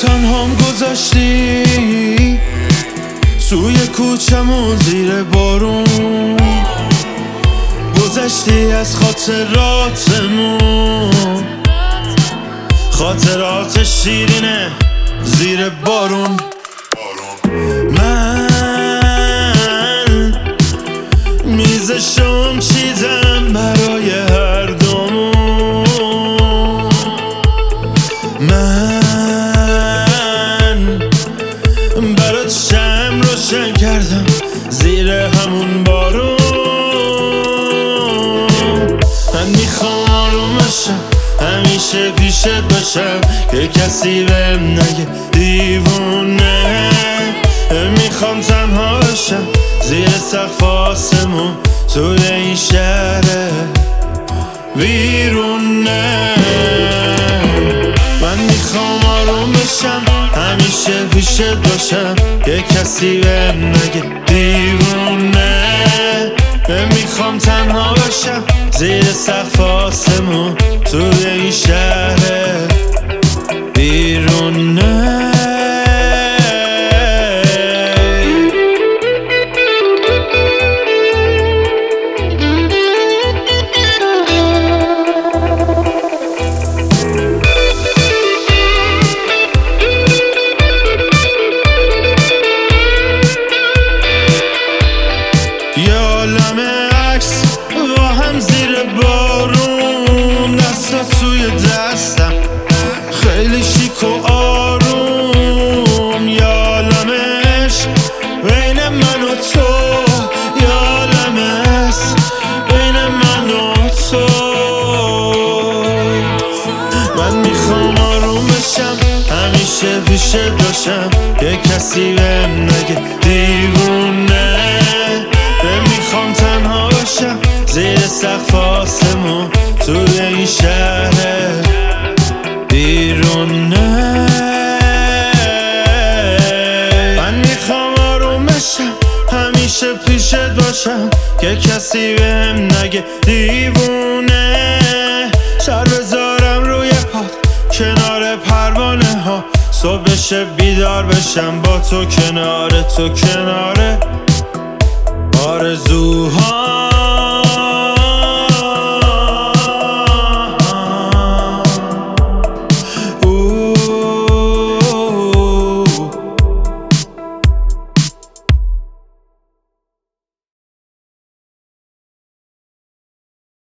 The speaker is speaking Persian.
تنهام گذاشتی توی کوچمون زیر بارون، گذشتی از خاطراتمون، خاطرات شیرینه زیر بارون. من میزشم چیدم برای هر دومون، من برات شم روشن کردم زیر همون بارون. من میخوام آروم بشم، همیشه پیشت باشم که کسی بهم نگه دیوونه. میخوام تنها باشم زیر سقف آسمون توی این شهر ویرونه. من میخوام آروم بشم، همیشه پیشت باشم که کسی بهم نگه دیوونه. میخوام تنها باشم زیر سقف آسمون توی این شهر بیرونه. یه عالم عکس با هم زیر بارون، دستا توی دستم خیلی شیک و آروم. یه عالم عشق بین من و تو، یه عالم عشق بین من و تو. من میخوام آروم بشم، همیشه پیشت باشم که کسی بهم نگه دیوونه. میخوام تنها باشم زیر سقف آسمون توی این شهر بیرونه. من میخوام آروم بشم، همیشه پیشت باشم که کسی بهم نگه دیوونه. سر بذارم روی پات کنار پروانه ها، صبح بشه بیدار بشم با تو کنار تو، کنار آرزوها.